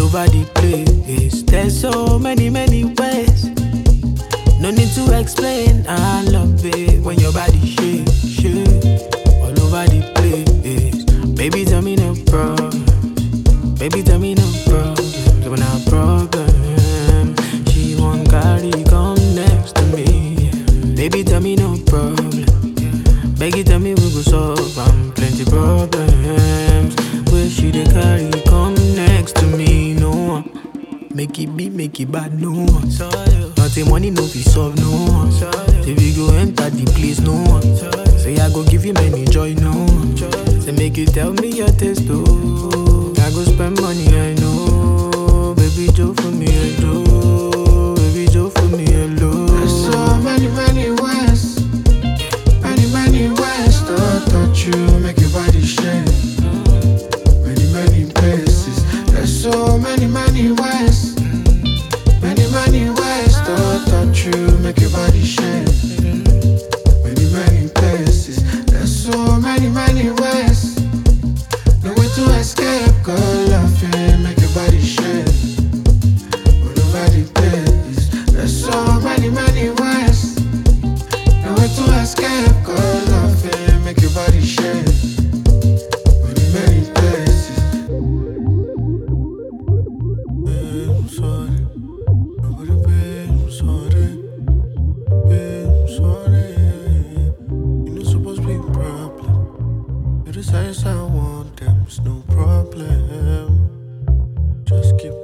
over the place. There's so many ways. No need to explain. I love it when your body shake, all over the place. Baby, tell me no problem. Baby, tell me no problem. When I problem, she won't carry come next to me. Baby, tell me no problem. Baby, tell me we go solve. I'm plenty problems. Where she dey carry come next to me? No one. Make it big, make it bad, no one. Nothing money, no be solve, no one. If you go enter the place, no one. Say I go give you many joy, no one. Say make you tell me your taste, oh. I go spend money, I know. Baby, Joe for me, I do. Baby, Joe for me, hello. There's so many ways. Many ways to touch you, make your body shake. Many places. There's so many ways. Many ways to touch you, make your body shake. Many places. There's so many ways. No way to escape, girl, laughing, make your body shake. All over the place. There's so many ways. No way to escape, girl, laughing, make your body shake. Many places. I'm sorry. Nobody pay, I'm sorry. I'm sorry. You're not supposed to be a problem. You're the size I want, them, it's no problem. Just keep